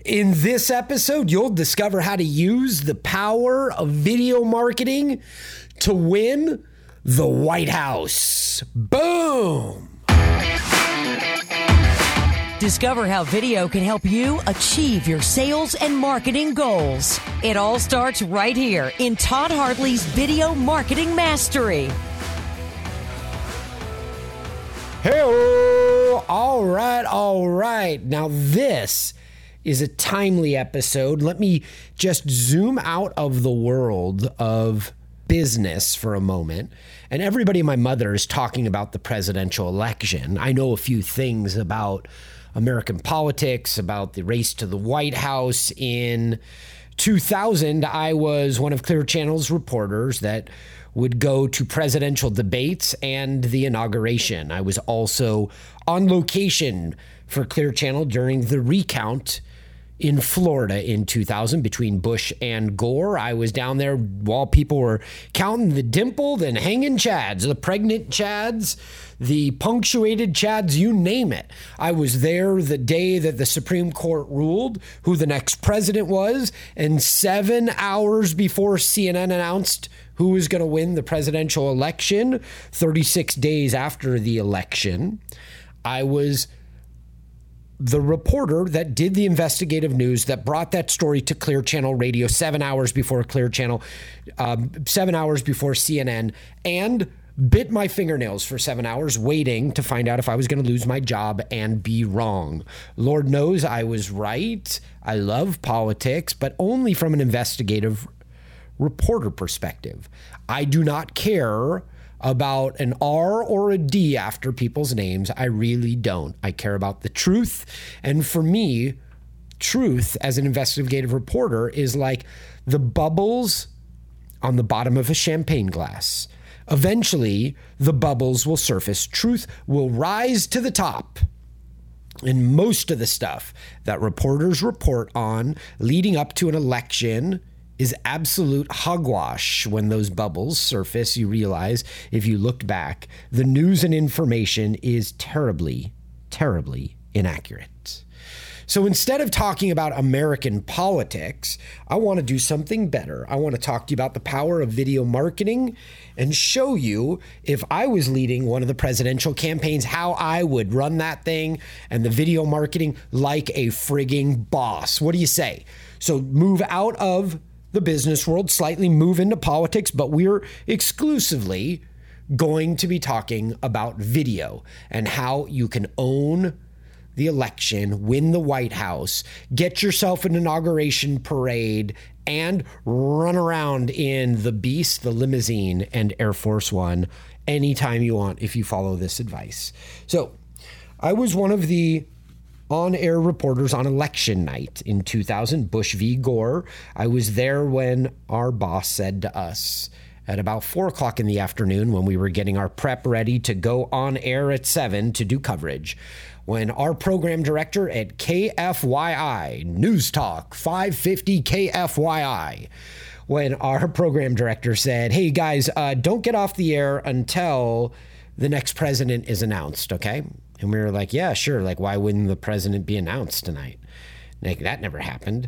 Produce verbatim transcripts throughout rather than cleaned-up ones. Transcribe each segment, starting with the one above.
In this episode, you'll discover how to use the power of video marketing to win the White House. Boom! Discover how video can help you achieve your sales and marketing goals. It all starts right here in Todd Hartley's Video Marketing Mastery. Hey, all right, all right. Now this is a timely episode. Let me just zoom out of the world of business for a moment. And everybody and my mother is talking about the presidential election. I know a few things about American politics, about the race to the White House. In two thousand, I was one of Clear Channel's reporters that would go to presidential debates and the inauguration. I was also on location for Clear Channel during the recount in Florida in two thousand between Bush and Gore. I was down there while people were counting the dimpled and hanging chads, the pregnant chads, the punctuated chads, you name it. I was there the day that the Supreme Court ruled who the next president was, and seven hours before C N N announced who was going to win the presidential election, thirty-six days after the election, I was the reporter that did the investigative news that brought that story to Clear Channel Radio seven hours before Clear Channel, um, seven hours before C N N, and bit my fingernails for seven hours waiting to find out if I was going to lose my job and be wrong. Lord knows I was right. I love politics, but only from an investigative reporter perspective. I do not care about an R or a D after people's names. I really don't. I care about the truth. And for me, truth as an investigative reporter is like the bubbles on the bottom of a champagne glass. Eventually, the bubbles will surface. Truth will rise to the top. And most of the stuff that reporters report on leading up to an election is absolute hogwash. When those bubbles surface, you realize, if you looked back, the news and information is terribly, terribly inaccurate. So instead of talking about American politics, I want to do something better. I want to talk to you about the power of video marketing and show you, if I was leading one of the presidential campaigns, how I would run that thing and the video marketing like a frigging boss. What do you say? So move out of the business world, slightly move into politics, but we're exclusively going to be talking about video and how you can own the election, win the White House, get yourself an inauguration parade, and run around in the Beast, the limousine, and Air Force One anytime you want if you follow this advice. So I was one of the on-air reporters on election night in two thousand, Bush v. Gore. I was there when our boss said to us at about four o'clock in the afternoon, when we were getting our prep ready to go on air at seven to do coverage, when our program director at K F Y I, News Talk five fifty K F Y I, when our program director said, hey guys, uh, don't get off the air until the next president is announced, okay? And we were like, yeah, sure. Like, why wouldn't the president be announced tonight? Like, that never happened.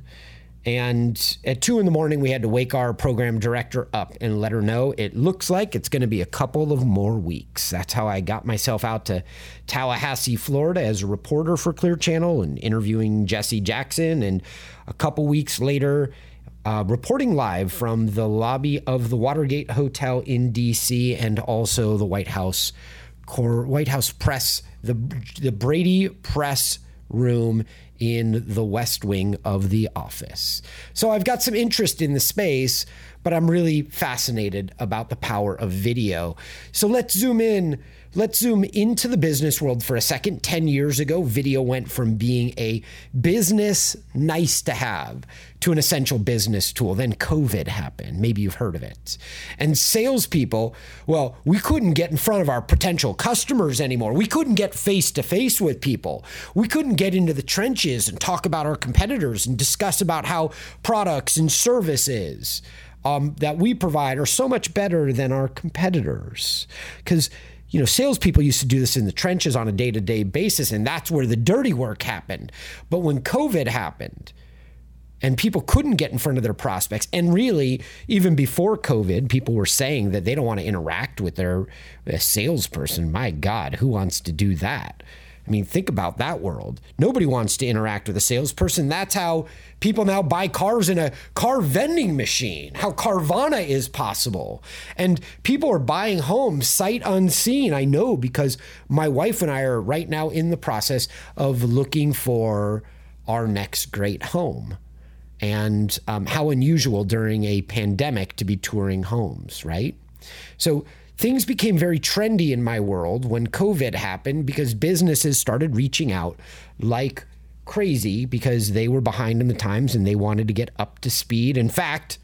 And at two in the morning, we had to wake our program director up and let her know it looks like it's going to be a couple of more weeks. That's how I got myself out to Tallahassee, Florida as a reporter for Clear Channel and interviewing Jesse Jackson. And a couple weeks later, uh, reporting live from the lobby of the Watergate Hotel in D C and also the White House White House press, the the Brady press room in the West Wing of the office. So I've got some interest in the space, but I'm really fascinated about the power of video. So let's zoom in. Let's zoom into the business world for a second. ten years ago, video went from being a business nice to have to an essential business tool. Then COVID happened. Maybe you've heard of it. And salespeople, well, we couldn't get in front of our potential customers anymore. We couldn't get face to face with people. We couldn't get into the trenches and talk about our competitors and discuss about how products and services um, that we provide are so much better than our competitors. Because You know, salespeople used to do this in the trenches on a day-to-day basis, and that's where the dirty work happened. But when COVID happened, And people couldn't get in front of their prospects. And really, even before COVID, people were saying that they don't want to interact with their, their salesperson. My God, who wants to do that? I mean, think about that world. Nobody wants to interact with a salesperson. That's how people now buy cars in a car vending machine, how Carvana is possible. And people are buying homes sight unseen. I know, because my wife and I are right now in the process of looking for our next great home. And um, how unusual during a pandemic to be touring homes, right? So things became very trendy in my world when COVID happened, because businesses started reaching out like crazy because they were behind in the times and they wanted to get up to speed. In fact,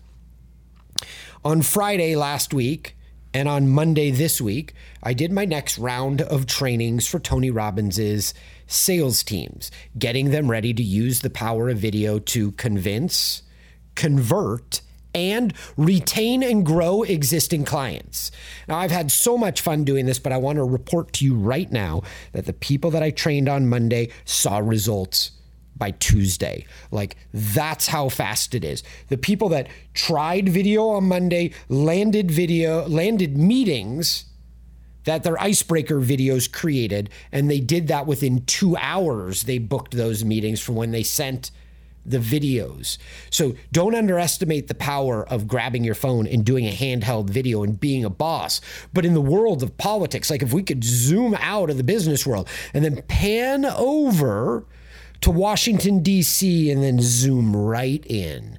on Friday last week and on Monday this week, I did my next round of trainings for Tony Robbins's sales teams, getting them ready to use the power of video to convince, convert, and retain and grow existing clients. Now, I've had so much fun doing this, but I want to report to you right now that the people that I trained on Monday saw results by Tuesday. Like, that's how fast it is. The people that tried video on Monday landed video, landed meetings that their icebreaker videos created, and they did that within two hours. They booked those meetings from when they sent the videos. So don't underestimate the power of grabbing your phone and doing a handheld video and being a boss. But in the world of politics, like if we could zoom out of the business world and then pan over to Washington, D C, and then zoom right in,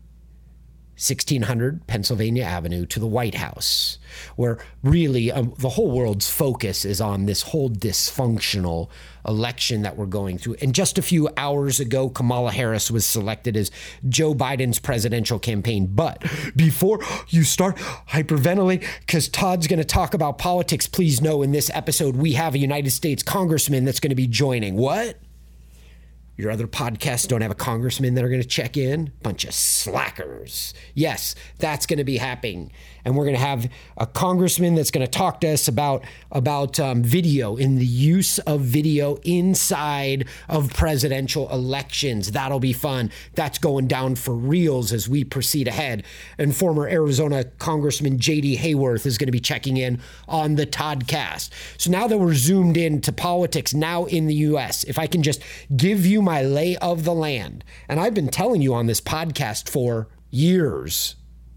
sixteen hundred Pennsylvania Avenue to the White House, where really um, the whole world's focus is on this whole dysfunctional election that we're going through. And just a few hours ago, Kamala Harris was selected as Joe Biden's presidential campaign. But before you start hyperventilating, because Todd's going to talk about politics, please know in this episode, we have a United States congressman that's going to be joining. What? Your other podcasts don't have a congressman that are going to check in? Bunch of slackers. Yes, that's going to be happening. And we're going to have a congressman that's going to talk to us about, about um, video and the use of video inside of presidential elections. That'll be fun. That's going down for reals as we proceed ahead. And former Arizona Congressman J D Hayworth is going to be checking in on the Toddcast. So now that we're zoomed into politics now in the U S, if I can just give you my lay of the land, and I've been telling you on this podcast for years,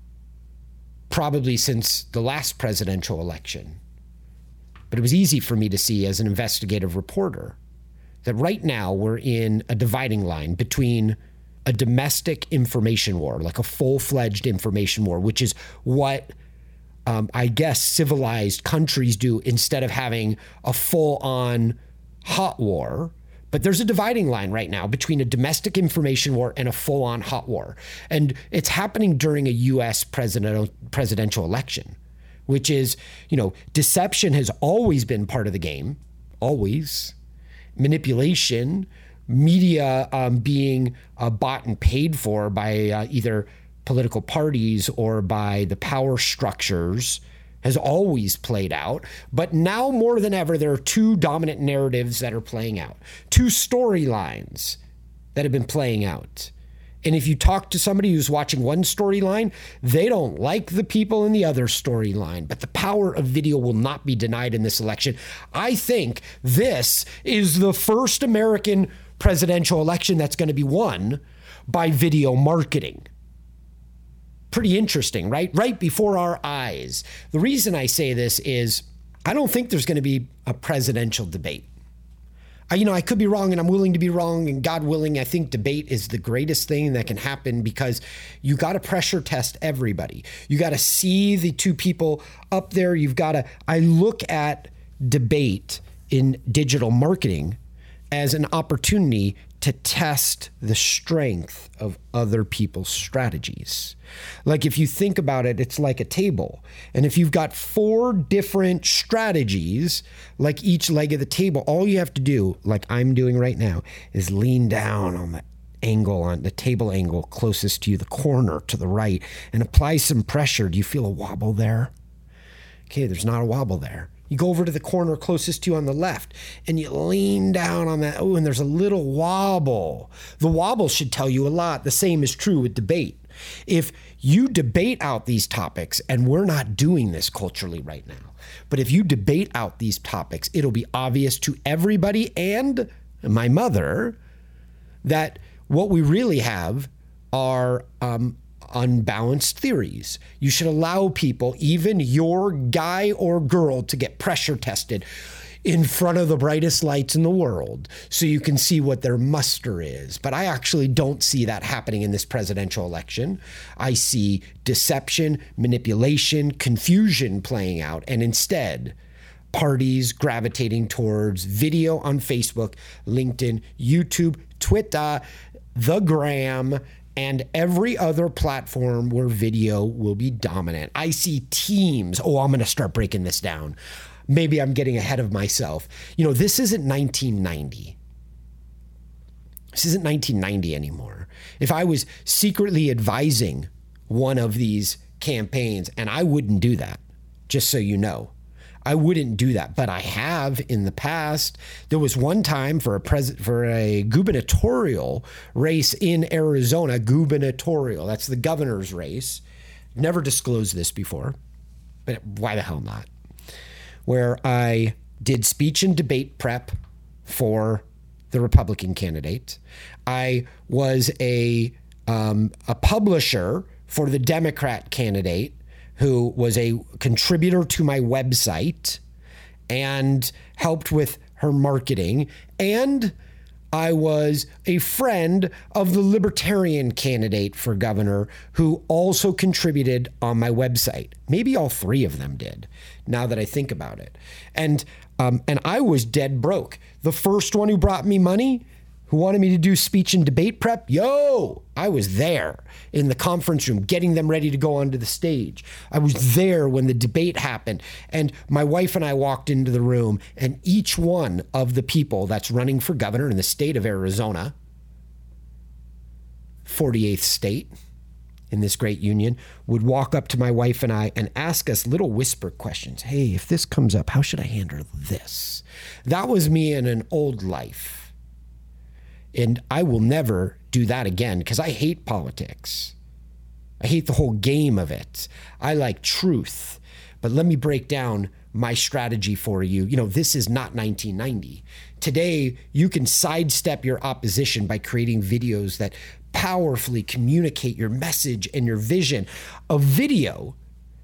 probably since the last presidential election. But it was easy for me to see as an investigative reporter that right now we're in a dividing line between a domestic information war, like a full-fledged information war, which is what um, I guess civilized countries do instead of having a full-on hot war. But there's a dividing line right now between a domestic information war and a full-on hot war. And it's happening during a U S president, presidential election, which is, you know, deception has always been part of the game, always. Manipulation, media um, being uh, bought and paid for by uh, either political parties or by the power structures has always played out. But now more than ever, there are two dominant narratives that are playing out, two storylines that have been playing out. And if you talk to somebody who's watching one storyline, they don't like the people in the other storyline. But the power of video will not be denied in this election. I think this is the first American presidential election that's going to be won by video marketing. Pretty interesting, right? Right before our eyes. The reason I say this is I don't think there's going to be a presidential debate. I, you know, I could be wrong, and I'm willing to be wrong, and God willing, I think debate is the greatest thing that can happen, because you got to pressure test everybody. You got to see the two people up there. You've got to, I look at debate in digital marketing as an opportunity to test the strength of other people's strategies. Like if you think about it, it's like a table. And if you've got four different strategies, like each leg of the table, all you have to do, like I'm doing right now, is lean down on the angle, on the table angle closest to you, the corner to the right, and apply some pressure. Do you feel a wobble there? Okay, there's not a wobble there. You go over to the corner closest to you on the left and you lean down on that. Oh, and there's a little wobble. The wobble should tell you a lot. The same is true with debate. If you debate out these topics, and we're not doing this culturally right now, but if you debate out these topics, it'll be obvious to everybody and my mother that what we really have are um, unbalanced theories. You should allow people, even your guy or girl, to get pressure tested in front of the brightest lights in the world so you can see what their muster is. But I actually don't see that happening in this presidential election. I see deception, manipulation, confusion playing out, and instead, parties gravitating towards video on Facebook, LinkedIn, YouTube, Twitter, the Gram, and every other platform where video will be dominant. I see teams. Oh, I'm going to start breaking this down. Maybe I'm getting ahead of myself. You know, this isn't nineteen ninety. This isn't nineteen ninety anymore. If I was secretly advising one of these campaigns, and I wouldn't do that, just so you know, I wouldn't do that, but I have in the past. There was one time for a pres- for a gubernatorial race in Arizona, gubernatorial, that's the governor's race. Never disclosed this before, but why the hell not? Where I did speech and debate prep for the Republican candidate. I was a um, a publisher for the Democrat candidate, who was a contributor to my website and helped with her marketing. And I was a friend of the Libertarian candidate for governor who also contributed on my website. Maybe all three of them did, now that I think about it. And um, and I was dead broke. The first one who brought me money, who wanted me to do speech and debate prep, yo, I was there in the conference room getting them ready to go onto the stage. I was there when the debate happened. And my wife and I walked into the room, and each one of the people that's running for governor in the state of Arizona, forty-eighth state in this great union, would walk up to my wife and I and ask us little whisper questions. Hey, if this comes up, how should I handle this? That was me in an old life. And I will never do that again because I hate politics. I hate the whole game of it. I like truth. But let me break down my strategy for you. You know, this is not nineteen ninety. Today, you can sidestep your opposition by creating videos that powerfully communicate your message and your vision. A video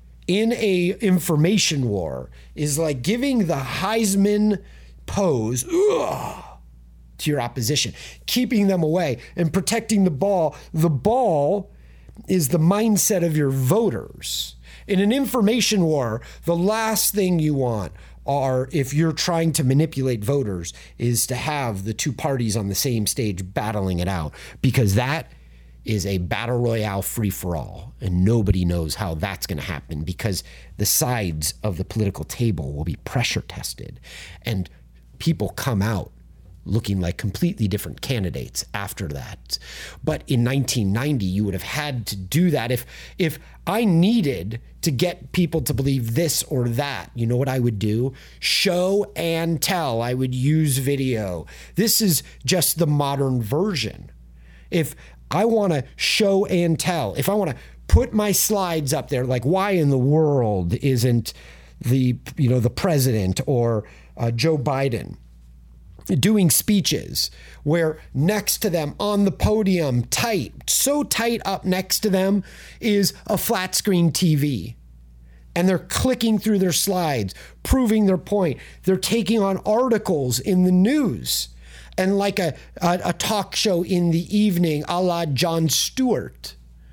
in a information war is like giving the Heisman pose. Ugh, to your opposition, keeping them away and protecting the ball. The ball is the mindset of your voters. In an information war, the last thing you want are, if you're trying to manipulate voters, is to have the two parties on the same stage battling it out, because that is a battle royale free-for-all, and nobody knows how that's going to happen because the sides of the political table will be pressure tested, and people come out looking like completely different candidates after that. But in nineteen ninety, you would have had to do that. If if I needed to get people to believe this or that, you know what I would do? Show and tell. I would use video. This is just the modern version. If I want to show and tell, if I want to put my slides up there, like why in the world isn't the, you know, the president or uh, Joe Biden doing speeches where next to them on the podium, tight, so tight up next to them is a flat screen T V. And they're clicking through their slides, proving their point. They're taking on articles in the news and like a, a, a talk show in the evening, a la Jon Stewart,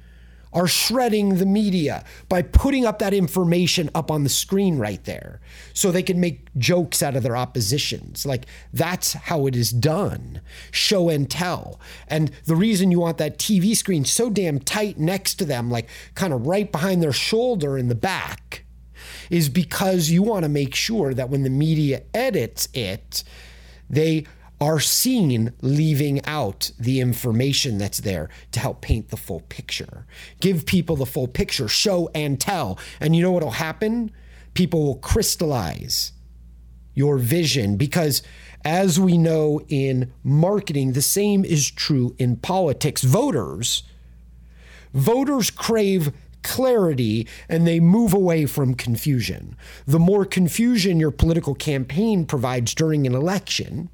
are shredding the media by putting up that information up on the screen right there so they can make jokes out of their oppositions. Like, that's how it is done. Show and tell. And the reason you want that T V screen so damn tight next to them, like kind of right behind their shoulder in the back, is because you want to make sure that when the media edits it, they are seen leaving out the information that's there to help paint the full picture. Give people the full picture, show and tell. And you know what will happen? People will crystallize your vision, because as we know in marketing, the same is true in politics. Voters, voters crave clarity and they move away from confusion. The more confusion your political campaign provides during an election,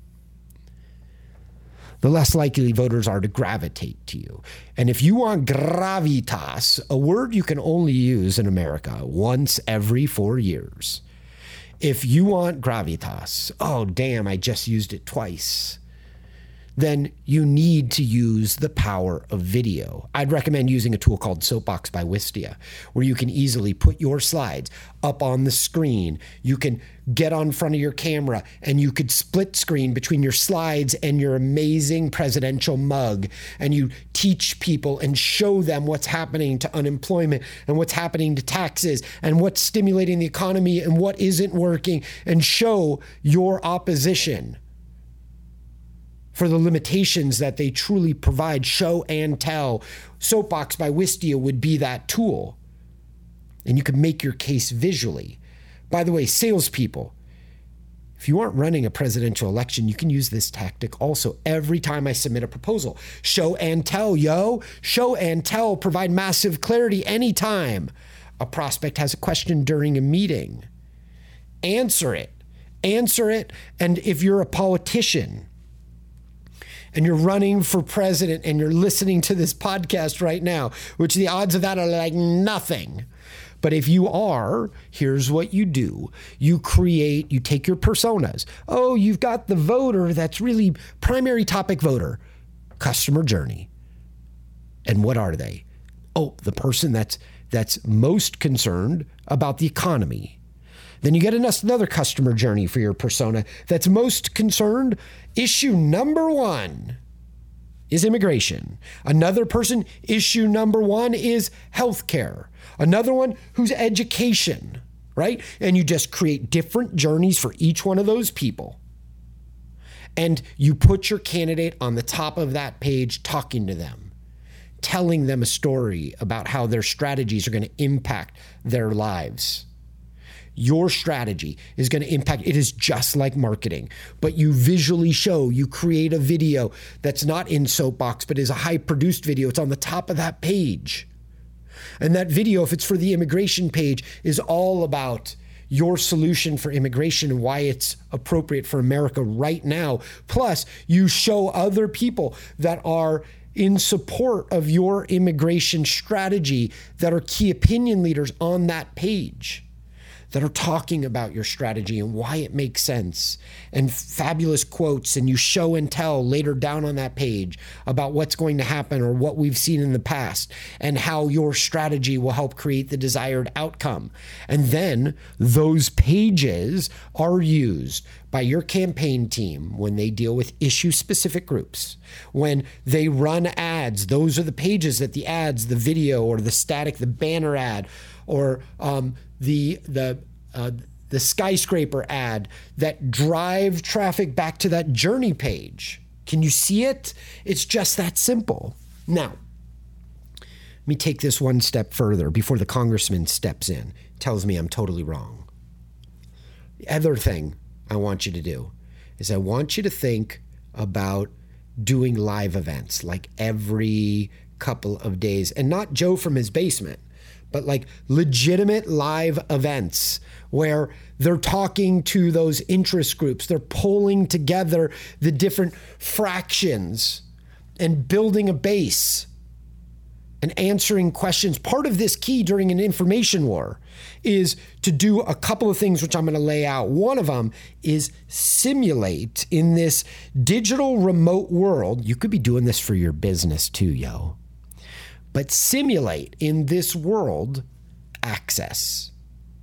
the less likely voters are to gravitate to you. And if you want gravitas, a word you can only use in America once every four years. If you want gravitas, oh, damn, I just used it twice, then you need to use the power of video. I'd recommend using a tool called Soapbox by Wistia, where you can easily put your slides up on the screen. You can get on front of your camera and you could split screen between your slides and your amazing presidential mug. And you teach people and show them what's happening to unemployment and what's happening to taxes and what's stimulating the economy and what isn't working, and show your opposition for the limitations that they truly provide. Show and tell. Soapbox by Wistia would be that tool. And you can make your case visually. By the way, salespeople, if you aren't running a presidential election, you can use this tactic also. Every time I submit a proposal, show and tell, yo. Show and tell, provide massive clarity anytime a prospect has a question during a meeting. Answer it. Answer it. And if you're a politician and you're running for president and you're listening to this podcast right now, which the odds of that are like nothing. But if you are, here's what you do. You create, you take your personas. Oh, you've got the voter that's really primary topic voter, customer journey. And what are they? Oh, the person that's that's most concerned about the economy. Then you get another customer journey for your persona that's most concerned. Issue number one is immigration. Another person, issue number one is healthcare. Another one who's education, right? And you just create different journeys for each one of those people. And you put your candidate on the top of that page talking to them, telling them a story about how their strategies are going to impact their lives. Your strategy is going to impact. It is just like marketing, but you visually show, you create a video that's not in Soapbox, but is a high produced video. It's on the top of that page. And that video, if it's for the immigration page, is all about your solution for immigration and why it's appropriate for America right now. Plus, you show other people that are in support of your immigration strategy that are key opinion leaders on that page, that are talking about your strategy and why it makes sense, and fabulous quotes. And you show and tell later down on that page about what's going to happen or what we've seen in the past and how your strategy will help create the desired outcome. And then those pages are used by your campaign team when they deal with issue-specific groups. When they run ads, those are the pages that the ads, the video or the static, the banner ad, or um, the the uh, the skyscraper ad that drive traffic back to that journey page. Can you see it? It's just that simple. Now, let me take this one step further before the congressman steps in, tells me I'm totally wrong. The other thing I want you to do is I want you to think about doing live events like every couple of days, and not Joe from his basement, but like legitimate live events where they're talking to those interest groups. They're pulling together the different fractions and building a base and answering questions. Part of this key during an information war is to do a couple of things, which I'm going to lay out. One of them is simulate in this digital remote world. You could be doing this for your business too, yo. But simulate in this world access.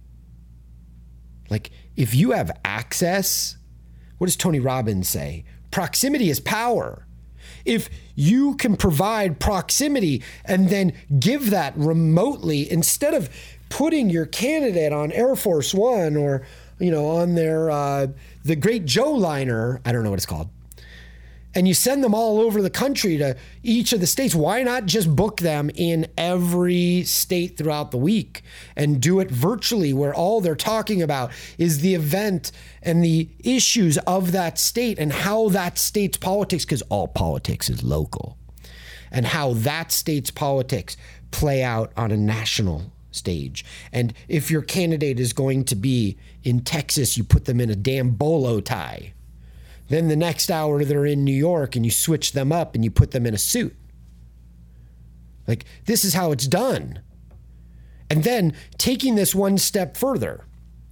Like if you have access, what does Tony Robbins say? Proximity is power. If you can provide proximity and then give that remotely, instead of putting your candidate on Air Force One or, you know, on their, uh, the Great Joe liner, I don't know what it's called. and you send them all over the country to each of the states. Why not just book them in every state throughout the week and do it virtually, where all they're talking about is the event and the issues of that state and how that state's politics, because all politics is local, and how that state's politics play out on a national stage. And if your candidate is going to be in Texas, you put them in a damn bolo tie. Then the next hour they're in New York and you switch them up and you put them in a suit. Like, this is how it's done. And then taking this one step further,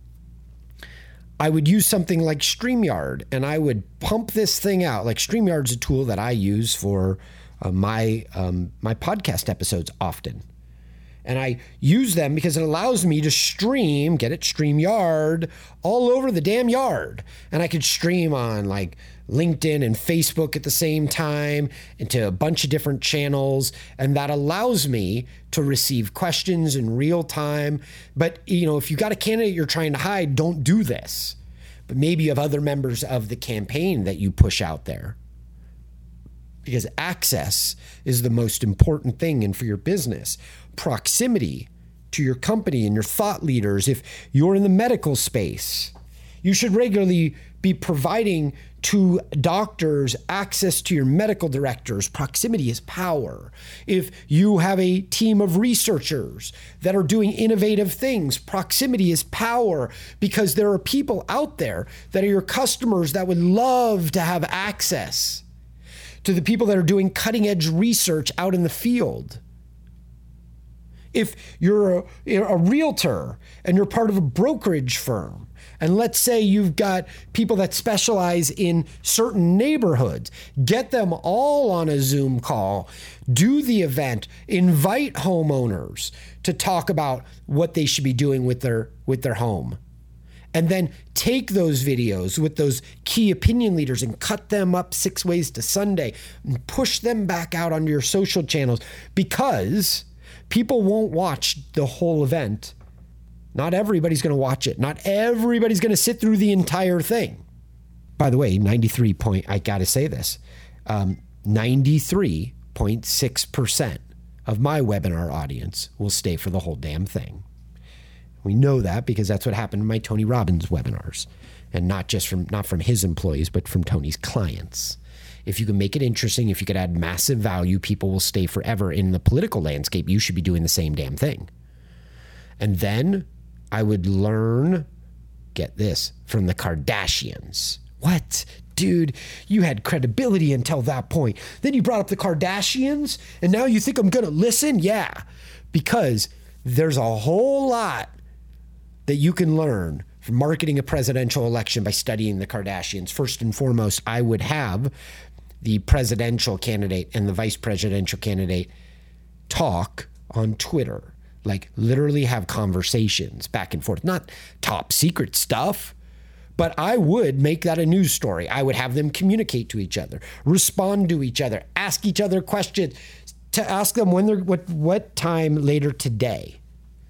I would use something like StreamYard, and I would pump this thing out. Like, StreamYard's a tool that I use for uh, my um, my podcast episodes often. And I use them because it allows me to stream, get it, StreamYard, all over the damn yard. And I could stream on like LinkedIn and Facebook at the same time into a bunch of different channels. And that allows me to receive questions in real time. But, you know, if you got a candidate you're trying to hide, don't do this. But maybe you have other members of the campaign that you push out there. Because access is the most important thing, and for your business, proximity to your company and your thought leaders. If you're in the medical space, you should regularly be providing to doctors access to your medical directors. Proximity is power. If you have a team of researchers that are doing innovative things, proximity is power, because there are people out there that are your customers that would love to have access to the people that are doing cutting edge research out in the field. If you're a, you're a realtor and you're part of a brokerage firm, and let's say you've got people that specialize in certain neighborhoods, get them all on a Zoom call, do the event, invite homeowners to talk about what they should be doing with their with their home. And then take those videos with those key opinion leaders and cut them up six ways to Sunday and push them back out onto your social channels, because people won't watch the whole event. Not everybody's going to watch it. Not everybody's going to sit through the entire thing. By the way, ninety-three point, I got to say this, um, ninety-three point six percent of my webinar audience will stay for the whole damn thing. We know that because that's what happened in my Tony Robbins webinars, and not just from not from his employees, but from Tony's clients. If you can make it interesting, if you could add massive value, people will stay forever. In the political landscape, you should be doing the same damn thing. And then I would learn, get this, from the Kardashians. What? Dude, you had credibility until that point. Then you brought up the Kardashians, and now you think I'm going to listen? Yeah, because there's a whole lot that you can learn from marketing a presidential election by studying the Kardashians. First and foremost, I would have the presidential candidate and the vice presidential candidate talk on Twitter, like literally have conversations back and forth, not top secret stuff, but I would make that a news story. I would have them communicate to each other, respond to each other, ask each other questions, to ask them when they're, what, what time later today.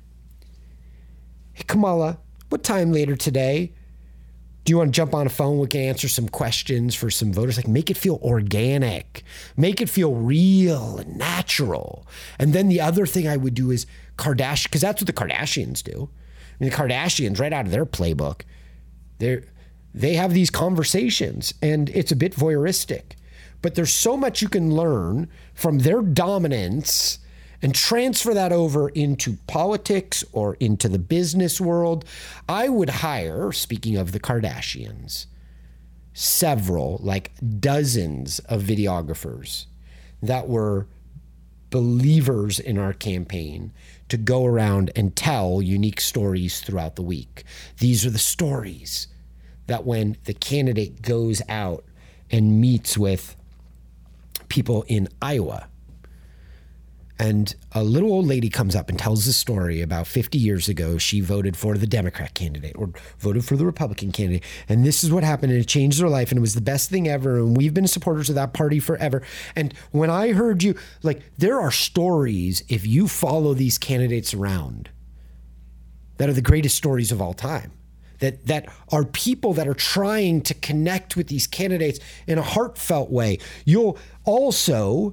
Hey, Kamala, what time later today do you want to jump on a phone? We can answer some questions for some voters. Like, make it feel organic, make it feel real and natural. And then the other thing I would do is Kardashian, because that's what the Kardashians do. I mean, the Kardashians, right out of their playbook, they they have these conversations, and it's a bit voyeuristic. But there's so much you can learn from their dominance and transfer that over into politics or into the business world. I would hire, speaking of the Kardashians, several, like dozens of videographers that were believers in our campaign to go around and tell unique stories throughout the week. These are the stories that when the candidate goes out and meets with people in Iowa, and a little old lady comes up and tells the story about fifty years ago, she voted for the Democrat candidate or voted for the Republican candidate. And this is what happened, and it changed her life, and it was the best thing ever. And we've been supporters of that party forever. And when I heard you, like, there are stories, if you follow these candidates around, that are the greatest stories of all time. that that are people that are trying to connect with these candidates in a heartfelt way. You'll also,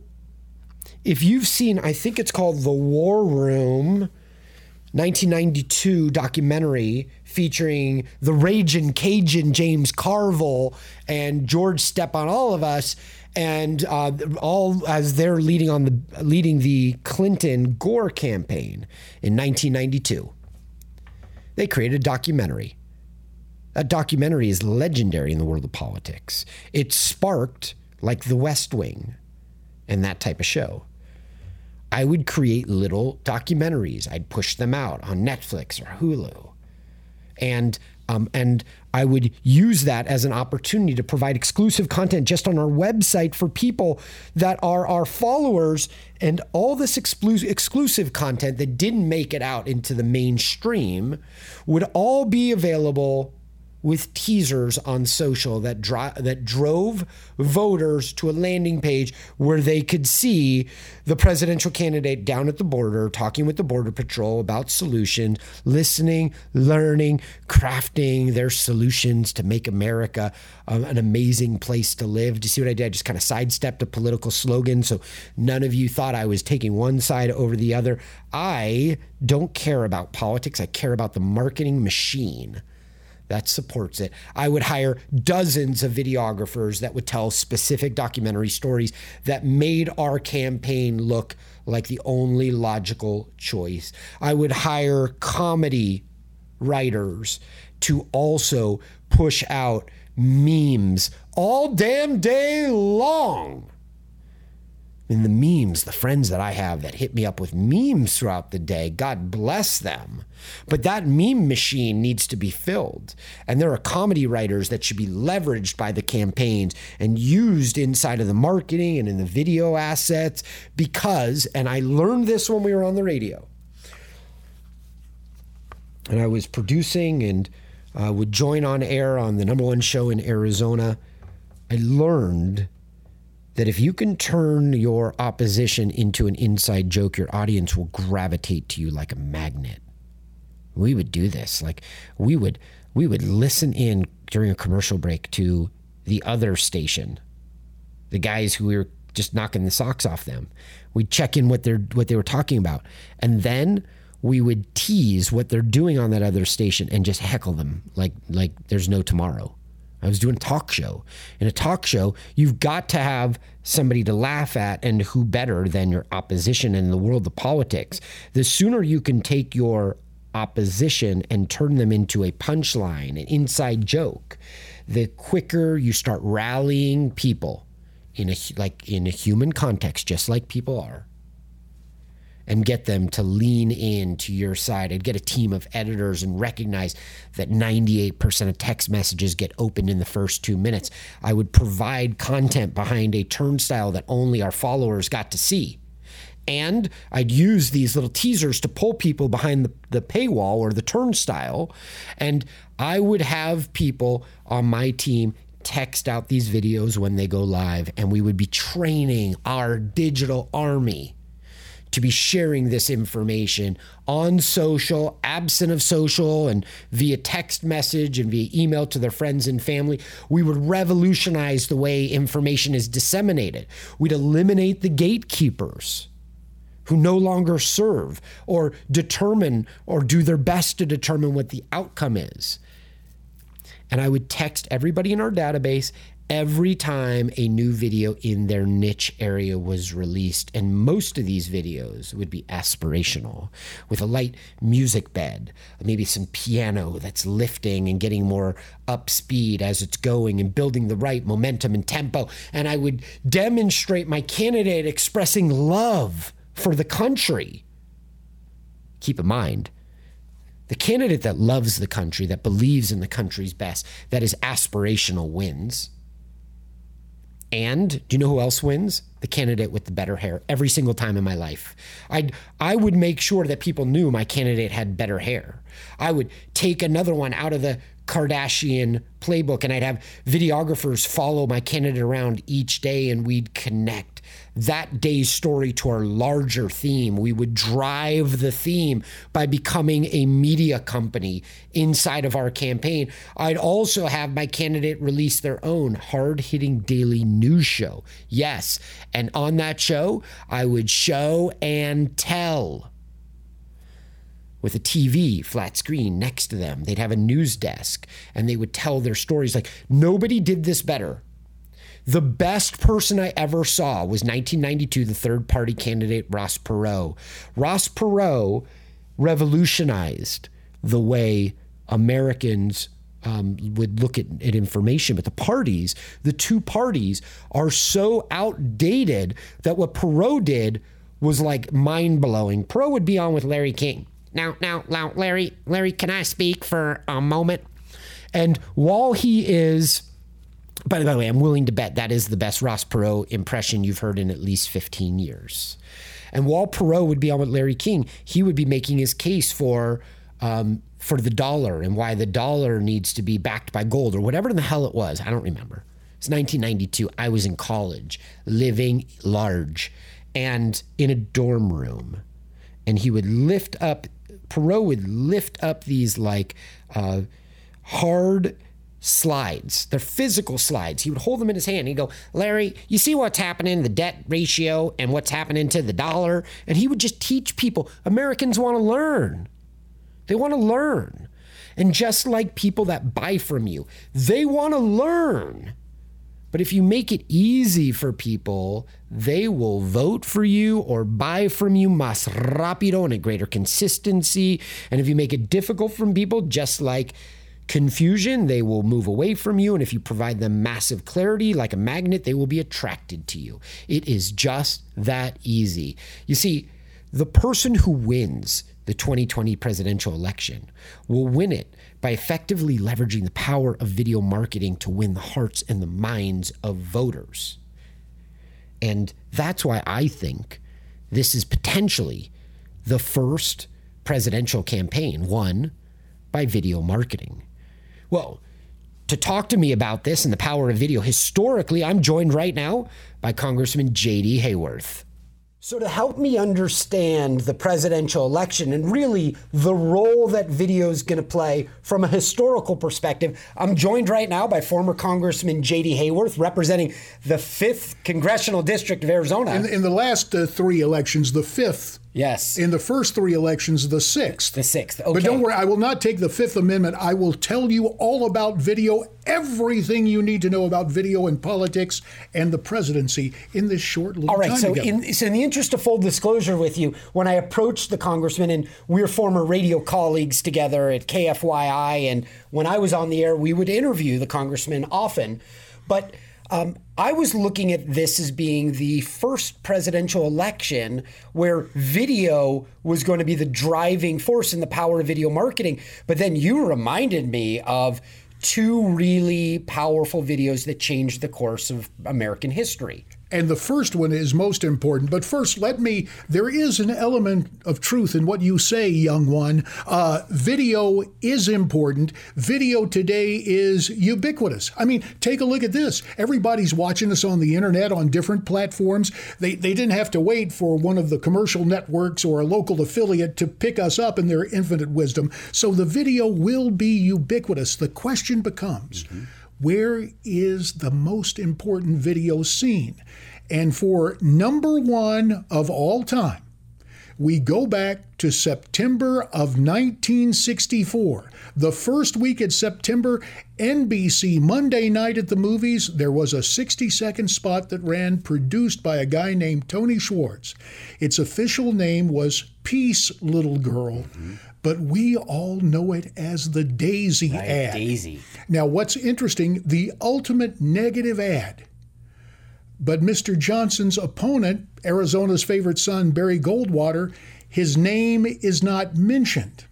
if you've seen, I think it's called The War Room, nineteen ninety-two documentary featuring the Ragin' Cajun James Carville and George Stephanopoulos, and uh, all as they're leading on the leading the Clinton Gore campaign in nineteen ninety-two. They created a documentary. That documentary is legendary in the world of politics. It sparked like The West Wing and that type of show. I would create little documentaries. I'd push them out on Netflix or Hulu. And um, and I would use that as an opportunity to provide exclusive content just on our website for people that are our followers, and all this exclu- exclusive content that didn't make it out into the mainstream would all be available with teasers on social that dro- that drove voters to a landing page where they could see the presidential candidate down at the border talking with the Border Patrol about solutions, listening, learning, crafting their solutions to make America um, an amazing place to live. Do you see what I did? I just kind of sidestepped a political slogan so none of you thought I was taking one side over the other. I don't care about politics. I care about the marketing machine that supports it. I would hire dozens of videographers that would tell specific documentary stories that made our campaign look like the only logical choice. I would hire comedy writers to also push out memes all damn day long. And the memes, the friends that I have that hit me up with memes throughout the day, God bless them. But that meme machine needs to be filled. And there are comedy writers that should be leveraged by the campaigns and used inside of the marketing and in the video assets because, and I learned this when we were on the radio, and I was producing and uh, would join on air on the number one show in Arizona, I learned that if you can turn your opposition into an inside joke, your audience will gravitate to you like a magnet. We would do this. Like we would we would listen in during a commercial break to the other station, the guys who we were just knocking the socks off them. We'd check in what they're what they were talking about. And then we would tease what they're doing on that other station and just heckle them like like there's no tomorrow. I was doing a talk show. In a talk show, you've got to have somebody to laugh at, and who better than your opposition in the world of politics. The sooner you can take your opposition and turn them into a punchline, an inside joke, the quicker you start rallying people in a like in a human context, just like people are, and get them to lean in to your side and get a team of editors and recognize that ninety-eight percent of text messages get opened in the first two minutes. I would provide content behind a turnstile that only our followers got to see. And I'd use these little teasers to pull people behind the, the paywall or the turnstile. And I would have people on my team text out these videos when they go live, and we would be training our digital army to be sharing this information on social, absent of social, and via text message and via email to their friends and family. We would revolutionize the way information is disseminated. We'd eliminate the gatekeepers who no longer serve or determine or do their best to determine what the outcome is. And I would text everybody in our database every time a new video in their niche area was released. And most of these videos would be aspirational, with a light music bed, maybe some piano that's lifting and getting more up speed as it's going and building the right momentum and tempo. And I would demonstrate my candidate expressing love for the country. Keep in mind, the candidate that loves the country, that believes in the country's best, that is aspirational, wins. And do you know who else wins? The candidate with the better hair every single time in my life. I'd, I would make sure that people knew my candidate had better hair. I would take another one out of the Kardashian playbook, and I'd have videographers follow my candidate around each day, and we'd connect that day's story to our larger theme. We would drive the theme by becoming a media company inside of our campaign. I'd also have my candidate release their own hard-hitting daily news show. Yes, and on that show, I would show and tell. With a T V, flat screen next to them. They'd have a news desk, and they would tell their stories. Like, nobody did this better. The best person I ever saw was nineteen ninety-two, the third party candidate, Ross Perot. Ross Perot revolutionized the way Americans um, would look at, at information. But the parties, the two parties, are so outdated that what Perot did was like mind-blowing. Perot would be on with Larry King. Now, now, now, Larry, Larry, can I speak for a moment? And while he is, by the way, I'm willing to bet that is the best Ross Perot impression you've heard in at least fifteen years. And while Perot would be on with Larry King, he would be making his case for um, for the dollar and why the dollar needs to be backed by gold or whatever in the hell it was. I don't remember. It's nineteen ninety-two. I was in college, living large, and in a dorm room. And he would lift up, Perot would lift up these like uh, hard slides. They're physical slides. He would hold them in his hand. He'd go, Larry, you see what's happening, the debt ratio and what's happening to the dollar? And he would just teach people. Americans want to learn. They want to learn. And just like people that buy from you, they want to learn. But if you make it easy for people, they will vote for you or buy from you más rápido and a greater consistency. And if you make it difficult for people, just like confusion, they will move away from you. And if you provide them massive clarity like a magnet, they will be attracted to you. It is just that easy. You see, the person who wins the twenty twenty presidential election will win it by effectively leveraging the power of video marketing to win the hearts and the minds of voters. And that's why I think this is potentially the first presidential campaign won by video marketing. Well, to talk to me about this and the power of video, historically, I'm joined right now by Congressman J D Hayworth. So to help me understand the presidential election and really the role that video is going to play from a historical perspective, I'm joined right now by former Congressman J D Hayworth, representing the fifth Congressional District of Arizona. In, in the last uh, three elections, the fifth. Yes. In the first three elections, the sixth. The sixth. Okay. But don't worry, I will not take the Fifth Amendment. I will tell you all about video, everything you need to know about video and politics and the presidency in this short little all right, time so together. in, so in the interest of full disclosure with you, when I approached the congressman, and we're former radio colleagues together at K F Y I, and when I was on the air, we would interview the congressman often. But Um, I was looking at this as being the first presidential election where video was going to be the driving force in the power of video marketing. But then you reminded me of two really powerful videos that changed the course of American history. And the first one is most important. But first, let me, there is an element of truth in what you say, young one. Uh, video is important. Video today is ubiquitous. I mean, take a look at this. Everybody's watching us on the internet on different platforms. They, they didn't have to wait for one of the commercial networks or a local affiliate to pick us up in their infinite wisdom. So the video will be ubiquitous. The question becomes, mm-hmm. where is the most important video scene? And for number one of all time, we go back to September of nineteen sixty-four. The first week in September, N B C, Monday Night at the Movies, there was a sixty-second spot that ran, produced by a guy named Tony Schwartz. Its official name was Peace, Little Girl. Mm-hmm. But we all know it as the Daisy right, ad. Daisy. Now, what's interesting, the ultimate negative ad. But Mister Johnson's opponent, Arizona's favorite son, Barry Goldwater, his name is not mentioned.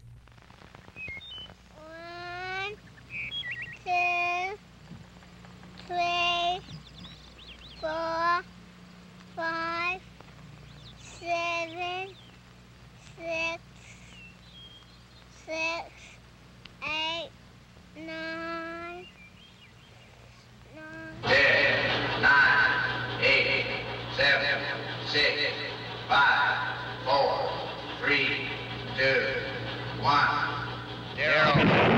One, two, three, four, five, seven, six, six, eight, nine. two, one. Zero.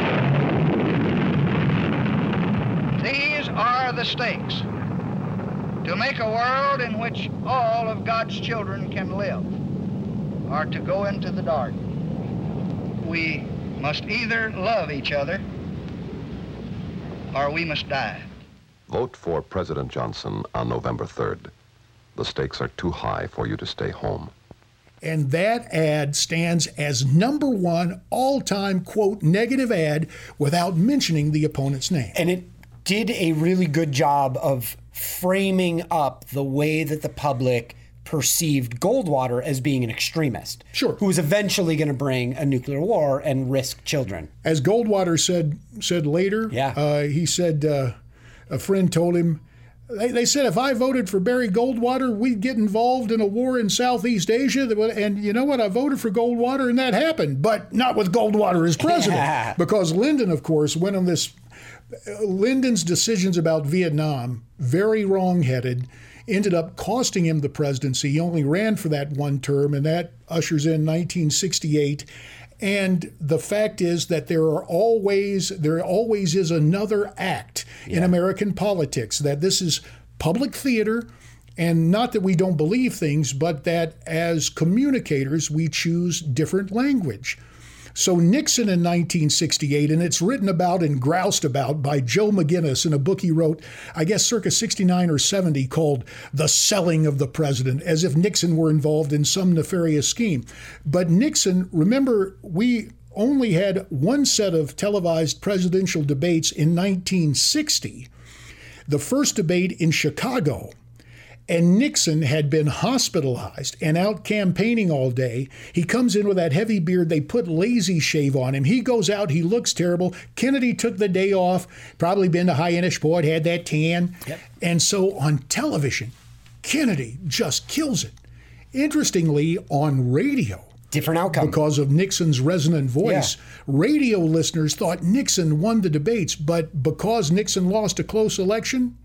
These are the stakes. To make a world in which all of God's children can live, or to go into the dark. We must either love each other, or we must die. Vote for President Johnson on November third. The stakes are too high for you to stay home. And that ad stands as number one all-time, quote, negative ad without mentioning the opponent's name. And it did a really good job of framing up the way that the public perceived Goldwater as being an extremist. Sure. Who was eventually going to bring a nuclear war and risk children. As Goldwater said said later, yeah. uh, he said uh, a friend told him, they, they said if I voted for Barry Goldwater, we'd get involved in a war in Southeast Asia. And you know what? I voted for Goldwater and that happened, but not with Goldwater as president. Yeah. Because Lyndon, of course, went on this, Lyndon's decisions about Vietnam, very wrong-headed, ended up costing him the presidency. He only ran for that one term, and that ushers in nineteen sixty-eight. And the fact is that there are always there always is another act yeah. in American politics, that this is public theater, and not that we don't believe things, but that as communicators we choose different language. So Nixon in nineteen sixty-eight, and it's written about and groused about by Joe McGinnis in a book he wrote, I guess circa sixty-nine or seventy, called The Selling of the President, as if Nixon were involved in some nefarious scheme. But Nixon, remember, we only had one set of televised presidential debates in nineteen sixty, the first debate in Chicago. And Nixon had been hospitalized and out campaigning all day. He comes in with that heavy beard. They put lazy shave on him. He goes out. He looks terrible. Kennedy took the day off, probably been to Hyannisport, had that tan. Yep. And so on television, Kennedy just kills it. Interestingly, on radio, different outcome. Because of Nixon's resonant voice, yeah. radio listeners thought Nixon won the debates. But because Nixon lost a close election,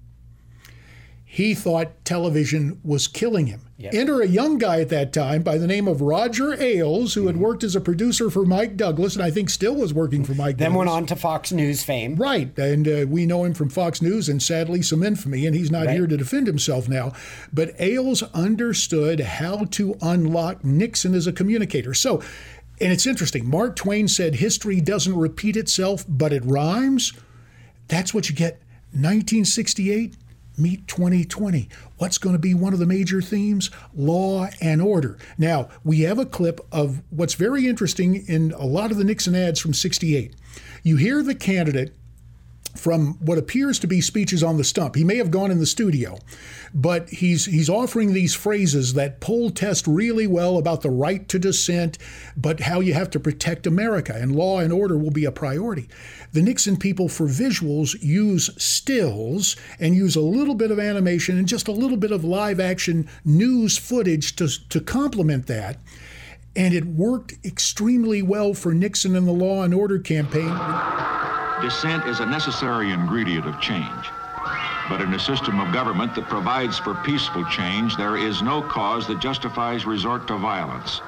he thought television was killing him. Yep. Enter a young guy at that time by the name of Roger Ailes, who had worked as a producer for Mike Douglas, and I think still was working for Mike then Douglas. Then went on to Fox News fame. Right, and uh, we know him from Fox News and sadly some infamy, and he's not right. here to defend himself now. But Ailes understood how to unlock Nixon as a communicator. So, and it's interesting, Mark Twain said history doesn't repeat itself, but it rhymes. That's what you get. nineteen sixty-eight. Meet twenty twenty. What's going to be one of the major themes? Law and order. Now, we have a clip of what's very interesting in a lot of the Nixon ads from sixty-eight. You hear the candidate from what appears to be speeches on the stump. He may have gone in the studio, but he's he's offering these phrases that poll test really well about the right to dissent, but how you have to protect America, and law and order will be a priority. The Nixon people, for visuals, use stills and use a little bit of animation and just a little bit of live action news footage to, to complement that. And it worked extremely well for Nixon and the law and order campaign. Dissent is a necessary ingredient of change. But in a system of government that provides for peaceful change, there is no cause that justifies resort to violence.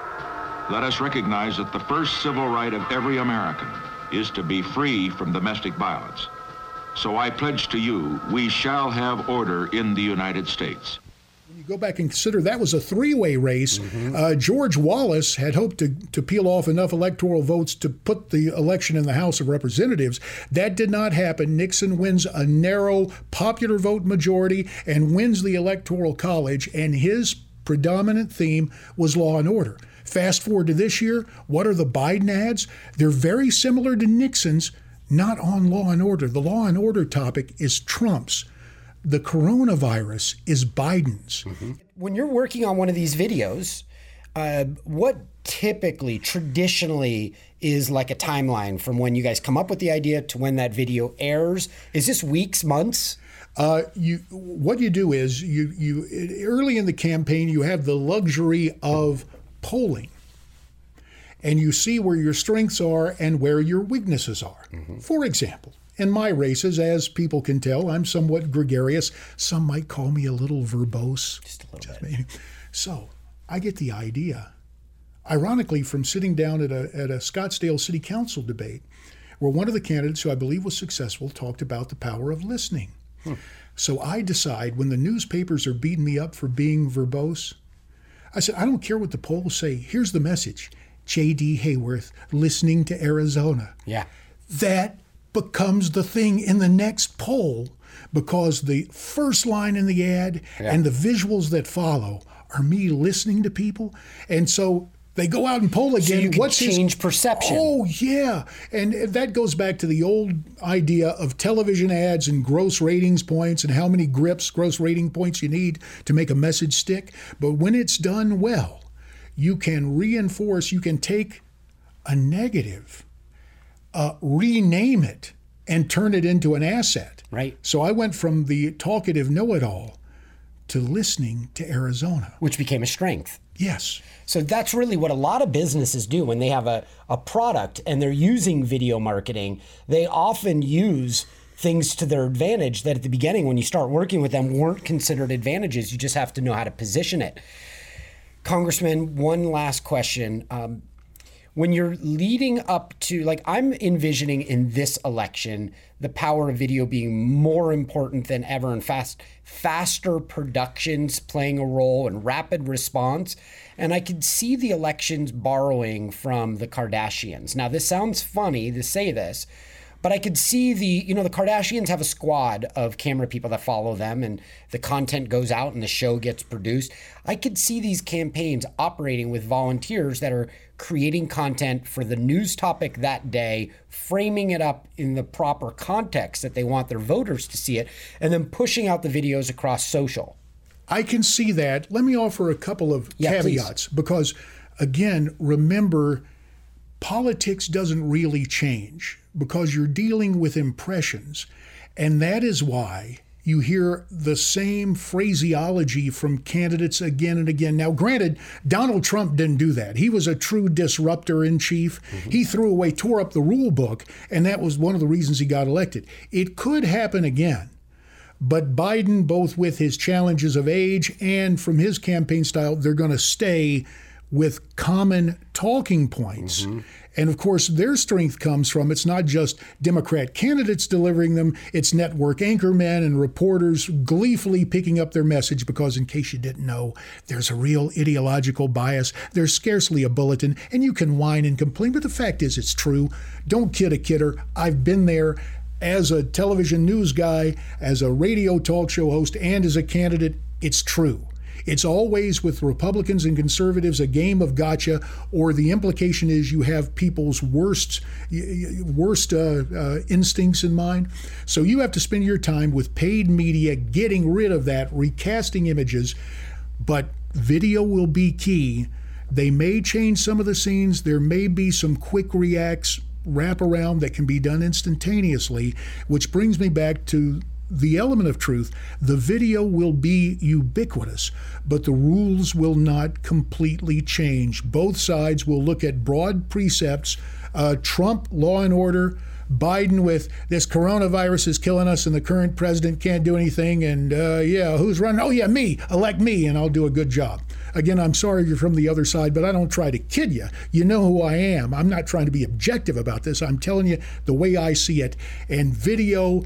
Let us recognize that the first civil right of every American is to be free from domestic violence. So I pledge to you, we shall have order in the United States. When you go back and consider that was a three-way race, mm-hmm. uh, George Wallace had hoped to, to peel off enough electoral votes to put the election in the House of Representatives. That did not happen. Nixon wins a narrow popular vote majority and wins the Electoral College, and his predominant theme was law and order. Fast forward to this year, what are the Biden ads? They're very similar to Nixon's, not on law and order. The law and order topic is Trump's. The coronavirus is Biden's. Mm-hmm. When you're working on one of these videos, uh, what typically, traditionally, is like a timeline from when you guys come up with the idea to when that video airs? Is this weeks, months? Uh, you, what you do is you, you early in the campaign, you have the luxury of polling, and you see where your strengths are and where your weaknesses are. Mm-hmm. For example, in my races, as people can tell, I'm somewhat gregarious. Some might call me a little verbose. Just a little Just bit. Maybe. So I get the idea. ironically, from sitting down at a, at a Scottsdale City Council debate where one of the candidates, who I believe was successful, talked about the power of listening. Hmm. So I decide, when the newspapers are beating me up for being verbose, I said, I don't care what the polls say. Here's the message. J D. Hayworth, listening to Arizona. Yeah. That becomes the thing in the next poll, because the first line in the ad yeah. and the visuals that follow are me listening to people. And so they go out and poll again. So you can What's change his... perception. Oh, yeah. And that goes back to the old idea of television ads and gross ratings points and how many grips, gross rating points you need to make a message stick. But when it's done well, you can reinforce, you can take a negative, uh, rename it, and turn it into an asset. Right. So I went from the talkative know-it-all to listening to Arizona. Which became a strength. Yes. So that's really what a lot of businesses do when they have a, a product and they're using video marketing. They often use things to their advantage that at the beginning, when you start working with them, weren't considered advantages. You just have to know how to position it. Congressman, one last question. Um, when you're leading up to, like, I'm envisioning in this election, the power of video being more important than ever, and fast, faster productions playing a role and rapid response. And I could see the elections borrowing from the Kardashians. Now, this sounds funny to say this, but I could see the, you know, the Kardashians have a squad of camera people that follow them, and the content goes out and the show gets produced. I could see these campaigns operating with volunteers that are creating content for the news topic that day, framing it up in the proper context that they want their voters to see it, and then pushing out the videos across social. I can see that. Let me offer a couple of yeah, caveats, please. Because, again, remember, politics doesn't really change because you're dealing with impressions. And that is why you hear the same phraseology from candidates again and again. Now, granted, Donald Trump didn't do that. He was a true disruptor in chief. Mm-hmm. He threw away, tore up the rule book, and that was one of the reasons he got elected. It could happen again. But Biden, both with his challenges of age and from his campaign style, they're going to stay with common talking points. Mm-hmm. And of course, their strength comes from, it's not just Democrat candidates delivering them, it's network anchormen and reporters gleefully picking up their message, because in case you didn't know, there's a real ideological bias. There's scarcely a bulletin, and you can whine and complain, but the fact is it's true. Don't kid a kidder. I've been there as a television news guy, as a radio talk show host, and as a candidate. It's true. It's always, with Republicans and conservatives, a game of gotcha, or the implication is you have people's worst, worst uh, uh, instincts in mind. So you have to spend your time with paid media getting rid of that, recasting images, but video will be key. They may change some of the scenes. There may be some quick reacts, wraparound that can be done instantaneously, which brings me back to the element of truth. The video will be ubiquitous, but the rules will not completely change. Both sides will look at broad precepts. Uh, Trump, law and order. Biden with this coronavirus is killing us and the current president can't do anything. And uh, yeah, who's running? Oh yeah, me. Elect me and I'll do a good job. Again, I'm sorry you're from the other side, but I don't try to kid you. You know who I am. I'm not trying to be objective about this. I'm telling you the way I see it. And video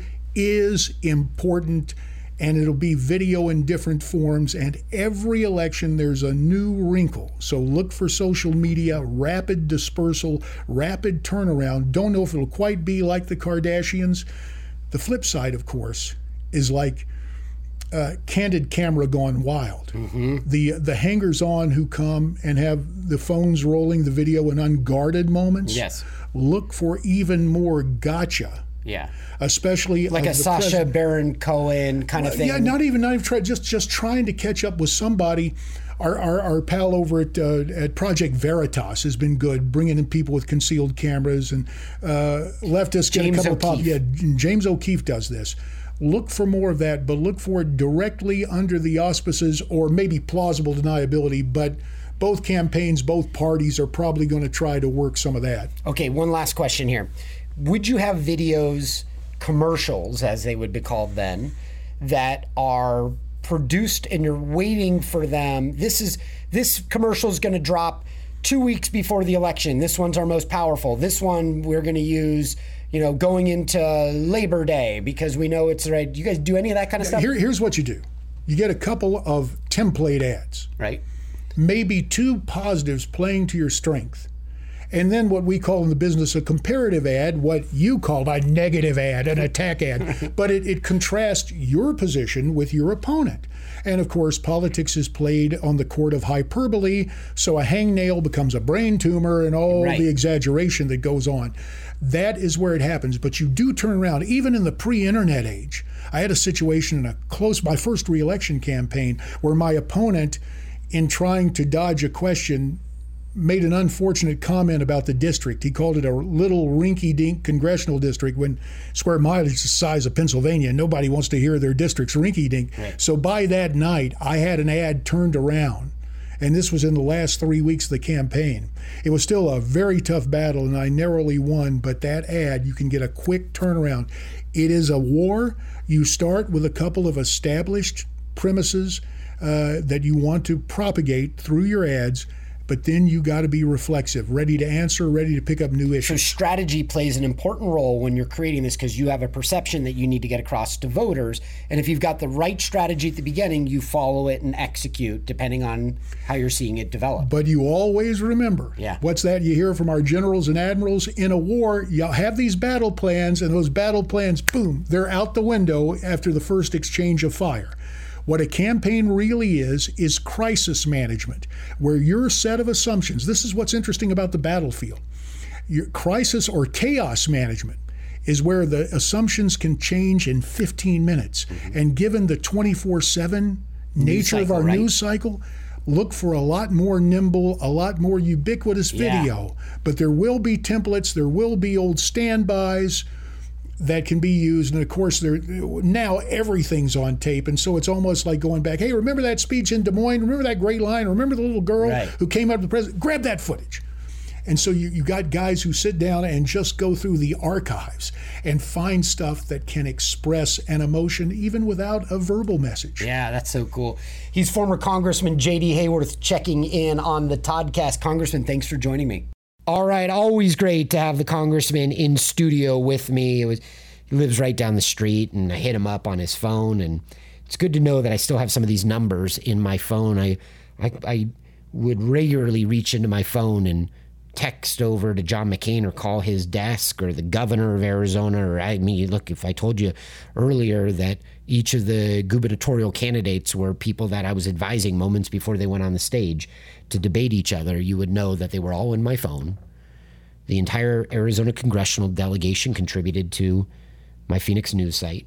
is important, and it'll be video in different forms. And every election, there's a new wrinkle. So look for social media, rapid dispersal, rapid turnaround. Don't know if it'll quite be like the Kardashians. The flip side, of course, is like uh, candid camera gone wild. Mm-hmm. The the hangers-on who come and have the phones rolling the video in unguarded moments. Yes. Look for even more gotcha. Yeah, especially like a Sacha president. Baron Cohen kind of thing. Yeah, not even not even try, just just trying to catch up with somebody. Our our, our pal over at uh, at Project Veritas has been good, bringing in people with concealed cameras, and uh, leftists get James a couple O'Keefe. of pop. Yeah, James O'Keefe does this. Look for more of that, but look for it directly under the auspices, or maybe plausible deniability, but. Both campaigns, both parties are probably going to try to work some of that. Okay, one last question here. Would you have videos, commercials, as they would be called then, that are produced and you're waiting for them? This is this commercial is going to drop two weeks before the election. This one's our most powerful. This one we're going to use, you know, going into Labor Day because we know it's right. Do you guys do any of that kind of stuff? Here, here's what you do. You get a couple of template ads. Right. Maybe two positives playing to your strength. And then what we call in the business a comparative ad, what you called a negative ad, an attack ad. But it, it contrasts your position with your opponent. And of course, politics is played on the court of hyperbole, so a hangnail becomes a brain tumor and all right. the exaggeration that goes on. That is where it happens. But you do turn around, even in the pre-internet age. I had a situation in a close, my first re-election campaign, where my opponent, in trying to dodge a question, made an unfortunate comment about the district. He called it a little rinky-dink congressional district when square mileage is the size of Pennsylvania and nobody wants to hear their district's rinky-dink. Right. So by that night, I had an ad turned around, and this was in the last three weeks of the campaign. It was still a very tough battle, and I narrowly won, but that ad, you can get a quick turnaround. It is a war. You start with a couple of established premises uh, that you want to propagate through your ads, but then you got to be reflexive, ready to answer, ready to pick up new issues. So strategy plays an important role when you're creating this because you have a perception that you need to get across to voters. And if you've got the right strategy at the beginning, you follow it and execute depending on how you're seeing it develop. But you always remember, yeah. what's that you hear from our generals and admirals? In a war, you have these battle plans, and those battle plans, boom, they're out the window after the first exchange of fire. What a campaign really is, is crisis management, where your set of assumptions, this is what's interesting about the battlefield. Your crisis or chaos management is where the assumptions can change in fifteen minutes. Mm-hmm. And given the twenty-four seven nature cycle, of our right? news cycle, look for a lot more nimble, a lot more ubiquitous video. Yeah. But there will be templates, there will be old standbys that can be used. And of course, there now everything's on tape. And so it's almost like going back, hey, remember that speech in Des Moines? Remember that great line? Remember the little girl right. who came up to the president? Grab that footage. And so you, you got guys who sit down and just go through the archives and find stuff that can express an emotion even without a verbal message. Yeah, that's so cool. He's former Congressman J D Hayworth checking in on the Toddcast. Congressman, thanks for joining me. All right, always great to have the congressman in studio with me. It was, he lives right down the street, and I hit him up on his phone, and it's good to know that I still have some of these numbers in my phone. I, I, I would regularly reach into my phone and text over to John McCain or call his desk or the governor of Arizona. Or I mean, look, if I told you earlier that each of the gubernatorial candidates were people that I was advising moments before they went on the stage to debate each other, you would know that they were all in my phone. The entire Arizona congressional delegation contributed to my Phoenix news site.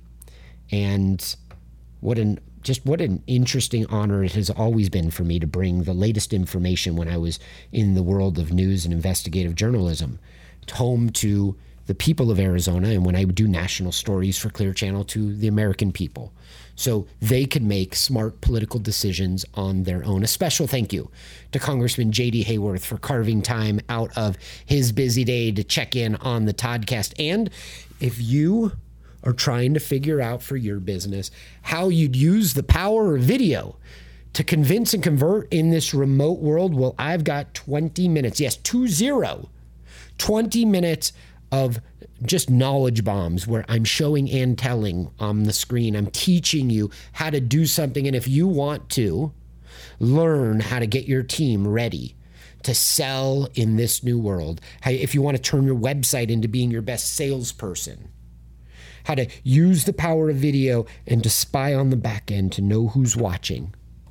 And what an just what an interesting honor it has always been for me to bring the latest information when I was in the world of news and investigative journalism home to the people of Arizona, and when I would do national stories for Clear Channel, to the American people, so they could make smart political decisions on their own. A special thank you to Congressman J D Hayworth for carving time out of his busy day to check in on the Toddcast. And if you are trying to figure out for your business how you'd use the power of video to convince and convert in this remote world, well, I've got twenty minutes. Yes, two zero. twenty minutes of just knowledge bombs where I'm showing and telling on the screen. I'm teaching you how to do something. And if you want to learn how to get your team ready to sell in this new world, how, if you want to turn your website into being your best salesperson, how to use the power of video and to spy on the back end to know who's watching,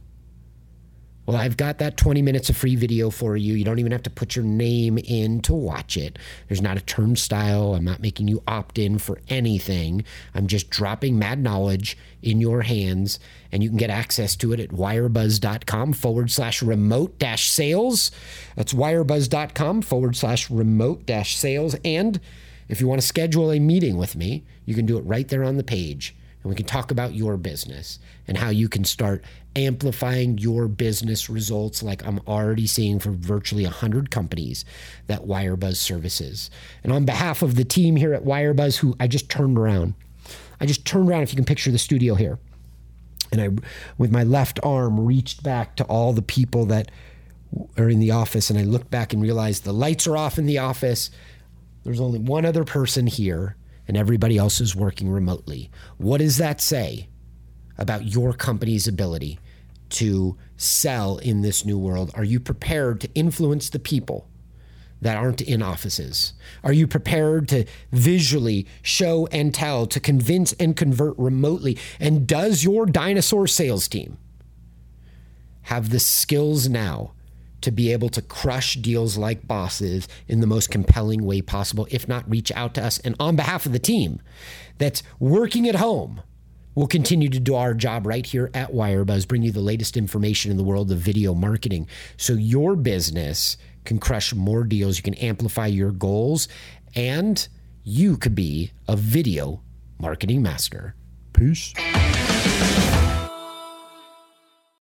well, I've got that twenty minutes of free video for you. You don't even have to put your name in to watch it. There's not a turnstile. I'm not making you opt in for anything. I'm just dropping mad knowledge in your hands, and you can get access to it at wirebuzz.com forward slash remote dash sales. That's wirebuzz.com forward slash remote dash sales. And if you want to schedule a meeting with me, you can do it right there on the page. And we can talk about your business and how you can start amplifying your business results like I'm already seeing for virtually one hundred companies that Wirebuzz services. And on behalf of the team here at Wirebuzz, who I just turned around, I just turned around, if you can picture the studio here, and I, with my left arm, reached back to all the people that or in the office, and I looked back and realized the lights are off in the office. There's only one other person here, and everybody else is working remotely. What does that say about your company's ability to sell in this new world? Are you prepared to influence the people that aren't in offices? Are you prepared to visually show and tell, to convince and convert remotely? And does your dinosaur sales team have the skills now to be able to crush deals like bosses in the most compelling way possible? If not, reach out to us. And on behalf of the team that's working at home, we'll continue to do our job right here at Wirebuzz, bring you the latest information in the world of video marketing so your business can crush more deals, you can amplify your goals, and you could be a video marketing master. Peace.